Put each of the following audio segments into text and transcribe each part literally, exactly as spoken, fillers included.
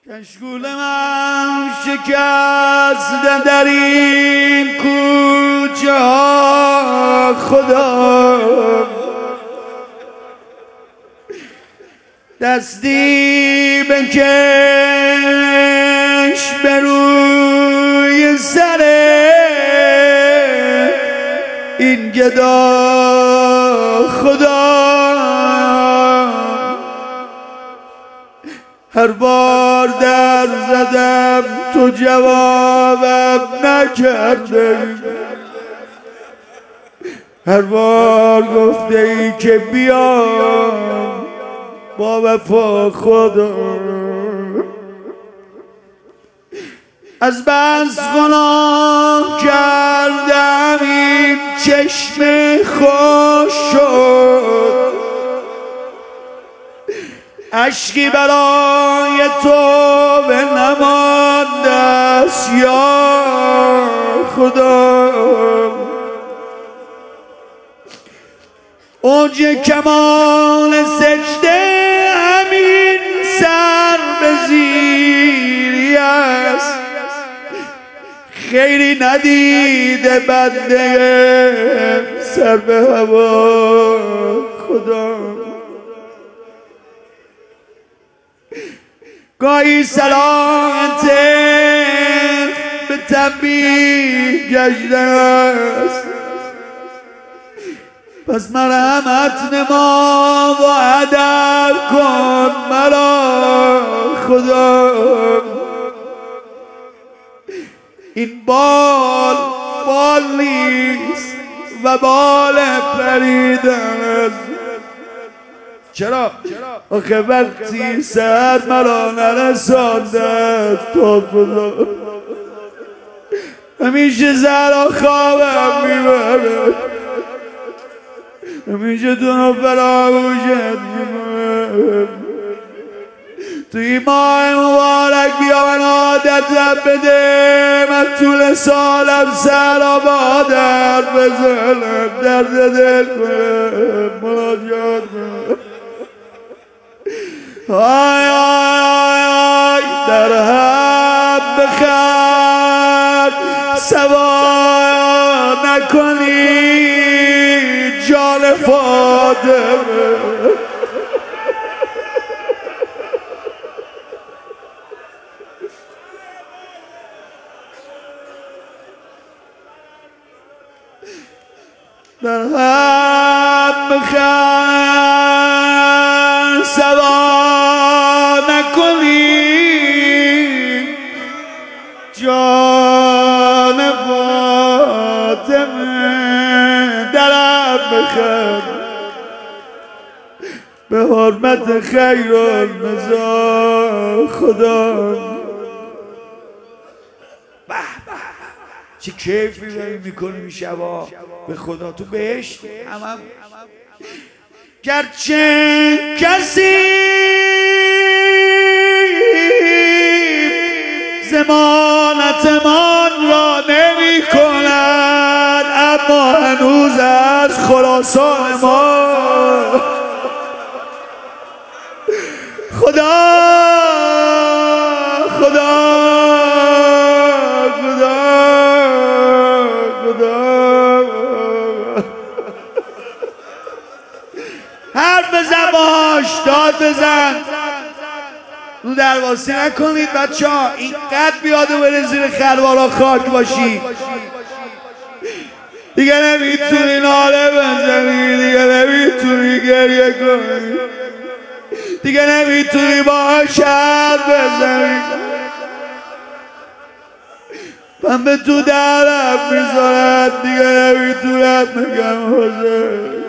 کشکول من شکست در این کوچه ها خدا، دستی بکش به روی سر این گدا خدا. هر بار در زدم تو جوابم نکرده، هر بار گفته ای که بیام با وفا خدا. از بس گناه کردم این چشم خوش شد، اشکی برای تو به نمانده است یا خدا. اوج کمال سجده همین سر به زیری است، خیری ندیده بنده سر به هوا خدا. گاهی صلاحت به تنبیه گشته است، پس مرحمت نما و ادب کن مرا خدا. این بال بال نیست و بال پریدن است. چرا؟ آخه وقتی سر مرا نرسانده تا خدا، همیشه زهرا خوابم میبره، همیشه تو رو فراموشت میکنم. توی ماه مبارک بیا من عادتم بده، من طول سالم سر آبادر بزنم، درد دل کنم، مناجات کنم. آی آی آی در هم بخند سوا نکنی جان فاطمه. در هم بخند سوا نکنی جان فاطمه. درم بخند به حرمت خیر النزا خدا. چه کیفی داریم میکنیم این شبا به خدا تو بهشت هم هم. گرچه کسی ضمانتمان را نمی کند، اما هنوز از خراسان ما خدا خدا حرف بزن باش، داد بزن، رو درواسی نکنید بچه ها. اینقدر بیاده بره زیر خروارا خاک باشی، دیگه نمیتونی ناله بزنی، دیگه نمیتونی گریه کنی، دیگه نمیتونی باهاش حرف بزنی. من به تو درم میذارد، دیگه نمیتونم بگم حسین.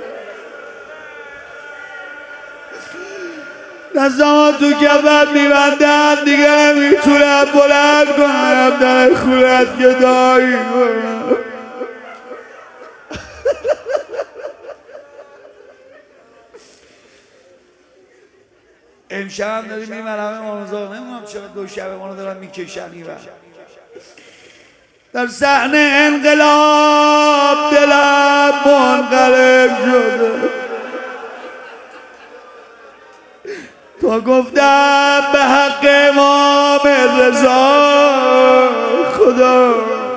دستامو تو کفت میبندم، دیگه نمیتونم بلند کنم در خونت گدایی کنم. امشب هم داریم این مرحمه مانوزار، نمیدونم چرا دو شب ما رو دارن میکشن این وقت. در صحنه انقلاب دلم منقلب شده، تا گفتم به حق ما رضا خدا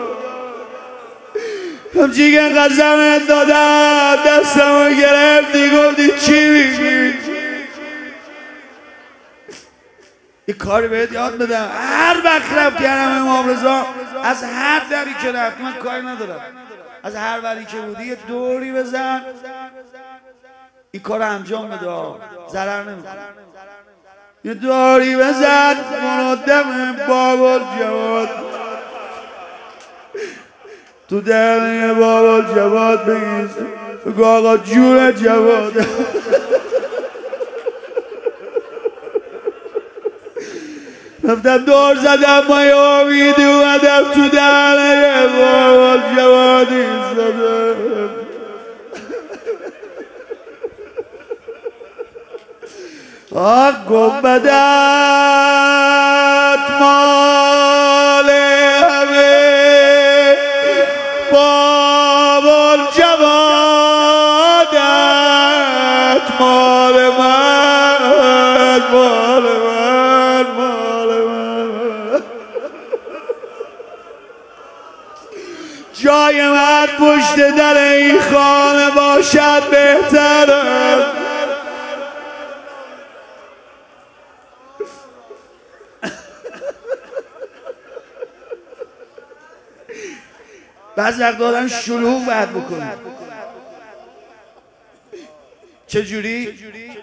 همچی که قسمت دادم دستمو گرفتی گفتی چی میگی یه کاری بهت یاد بدم هر وقت رفت کردم امام رضا از هر دری که رفت من کاری ندارم از هر وری که بودی یه دوری بزن این کار انجام بده ضرر نمیکنه یه دوری بزن منادم بابا جواد تو دهنه بابا جواد بگیز بگو آقا جون جواد رفتم دور زدم ما یه امیدی اومدم تو دهنه بابا جواد ایستادم آه گنبدت مال همه بابا جوادت مال من مال من مال من جای من پشت در این خانه باشد بهتره بعضی وقت آدم شلوغ باید بکنه چجوری؟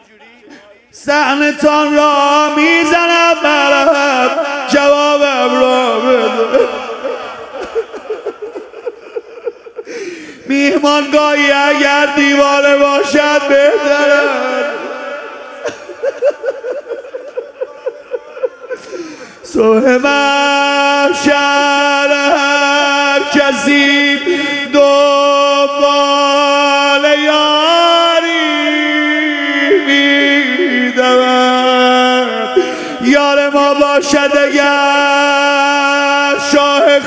صحنتان را میزنم برم جوابم را بده میهمانگاهی اگر دیوانه باشد بهتره صبح محشر هر کسی دنبال یاری میدود یار ما باشد اگر شاه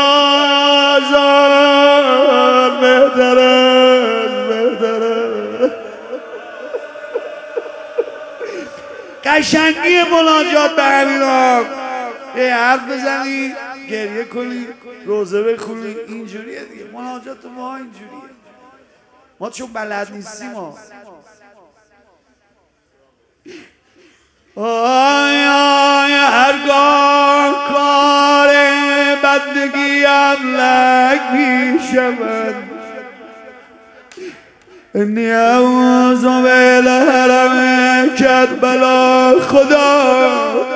خراسان بهتره بهتره قشنگی مناجات به همین ها یه حرف بزنی گریه کنی روزه بخونی اینجوریه دیگه مناجات ما اینجوریه ما چون بلد نیستیم ما آی آی هرگاه کار بندگیم لک می شود انی اعوذ بالحرم کربلا خدا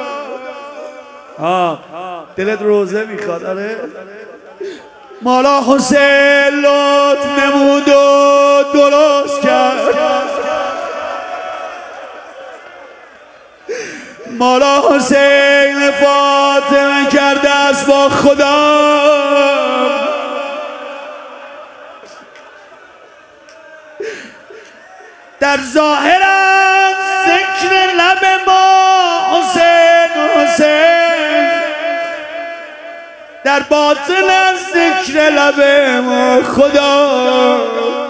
آه دلت روزه میخواد آره مولا حسین لطف نمود و درست کرد مولا حسین فاطمه کرده است با خدا در ظاهر ذکر لب ما حسین حسین در باطن ذکر لب ما خدا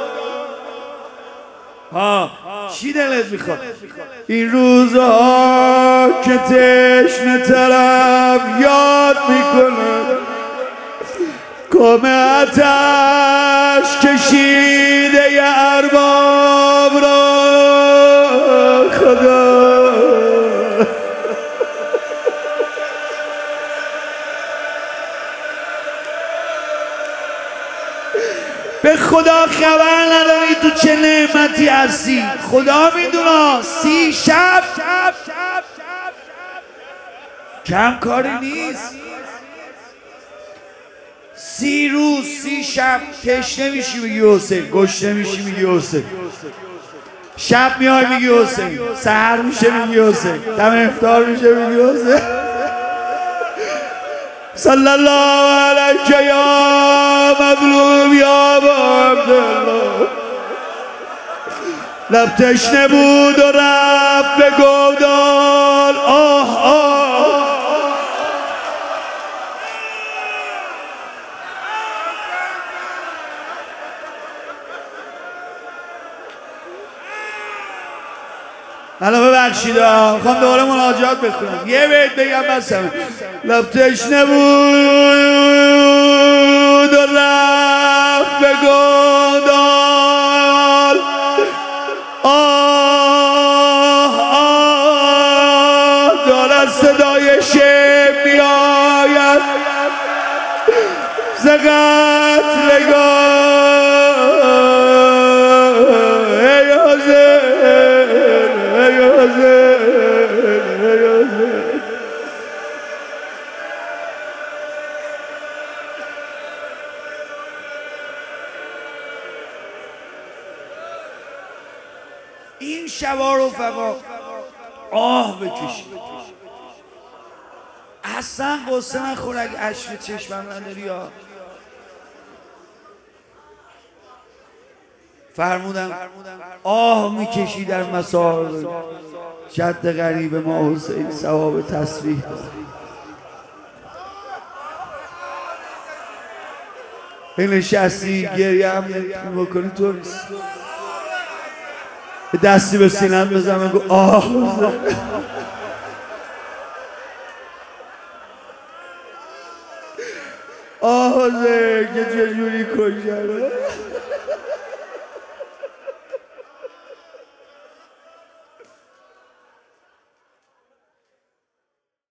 ها چی دلت میخواد این روزها که تشنه طرف یاد میکنه کم آتش کشیده ی ارباب را خدا به خدا خبر نداری تو چه نعمتی هستی خدا میدونه سی شب کم کاری نیست سی روز سی شب تشنه میشی میگی حسین گشنه میشی میگی حسین شب میای میگی حسین سحر میشه میگی حسین دم افطار میشه میگی حسین صلی الله علیک یا مظلوم یا ابا عبدالله لب تشنه بود و رفت به گودال آه آه علاوه بر ببخشید خواهم دوباره مناجات بخونم یه بیت بگم بس همه لب تشنه بود و رفت به گودال آه آه دارد صدای شب میآید ز قتلگاه ای حسین ای حسین ای حسین این شبا رفقا آه بکشید اصلا قصه نخور اگه اشک چشمم نداری یا فرمودم آه میکشی در مسار جد غریب ما حسین ثواب تسبیح این نشستی گریه هم بکنی تو نیست دستی به سینم بزن بگو آه آه حسین که چجوری کشن